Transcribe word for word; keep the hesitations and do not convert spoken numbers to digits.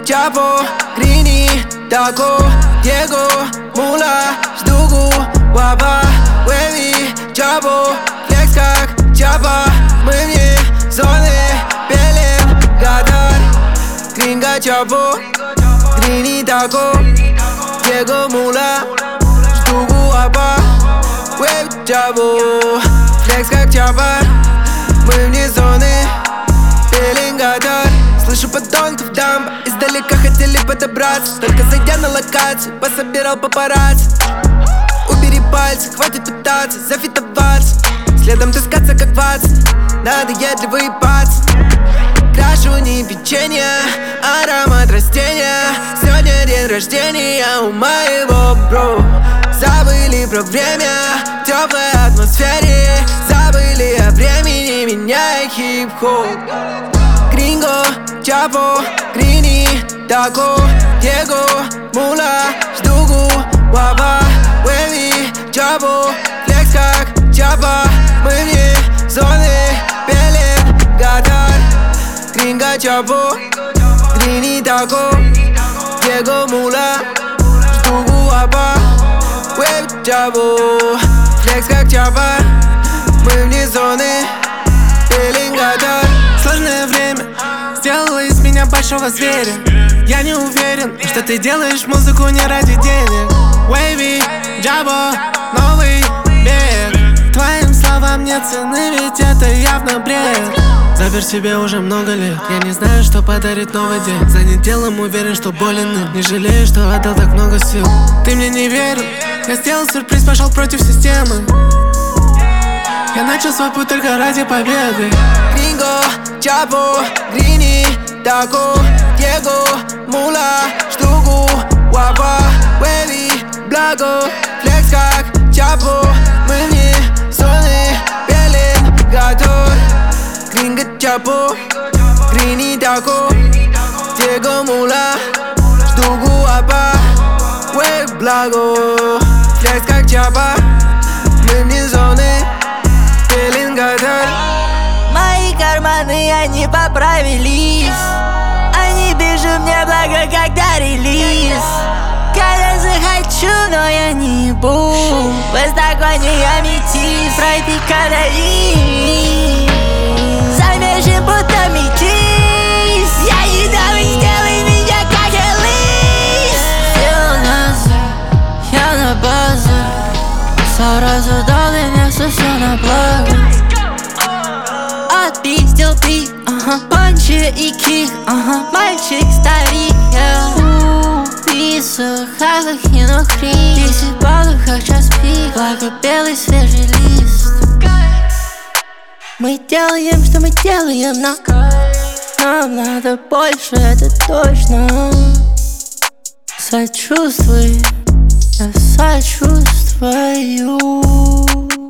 Чапо, Грини, Тако, Диего, Мула, Ждугу, Ваба, Вэви, Чапо, флекс как Чапа. Мы вне зоны, пелем, Катар. Гринго, Чапо, Грини, Тако, Диего, Мула, Ждугу, Ваба, Вэви, Чапо, флекс как Чапа. Мы вне зоны, пелем, Катар. Слышу подонков дамба, издалека хотели подобраться. Только зайдя на локацию, пособирал папарацци. Убери пальцы, хватит пытаться зафитоваться. Следом таскаться как Ватсон, надоедливо выебаться. Крашу не печенье, аромат растения. Сегодня день рождения у моего бро. Забыли про время в теплой атмосфере. Забыли о времени, меняя хип-хоп. Гринго, Чапо, Грини, Тако, Диего, Мула, Ждугу, Ваба, Вэви, Чапо, флекс как Чапа. Мы вне зоны, пелем, Катар. Гринго, Чапо, Грини, Тако, Диего, Мула, Ждугу, Ваба, Вэви, Чапо, флекс как Чапа. Мы вне зоны, пелем, Катар. Сложное время сделало из меня большого зверя. Я не уверен, что ты делаешь музыку не ради денег. Wavy, Jabo, новый бег. Твоим словам нет цены, ведь это явно бред. Запер себе уже много лет, я не знаю, что подарит новый день. Занят делом, уверен, что болен им. Не жалею, что отдал так много сил. Ты мне не верил, я сделал сюрприз, пошел против системы. Я начал свой путь только ради победы. Гринго, Чапо, Грини, Тако, Диего, Мула, Ждугу, Ваба, Вэви, Благо, флекс как Чапо. Мы вне зоны, пелем, Катар. Гринго, Чапо, Грини, Тако, Диего, Мула, Ждугу, Ваба, Вэви, Благо, флекс как Чапа. Мы вне зоны, пелем, Катар. Мои карманы, они поправились. Они пишут мне благо, когда релиз. Когда захочу, но я не буду. Высоко не аметист, пропикана и замешан будто метис. Я не дам, сделай меня как Элис. Сделал назад, я на базе. Сразу дал меня все на благо. Отпиздил пик, ага, панчи и кик, ага, мальчик старик, я писаю, хазах и нухри. Десять баллов, как час пик, благо белый свежий лист. Мы делаем, что мы делаем, но нам надо больше, это точно. Сочувствуй, я сочувствую.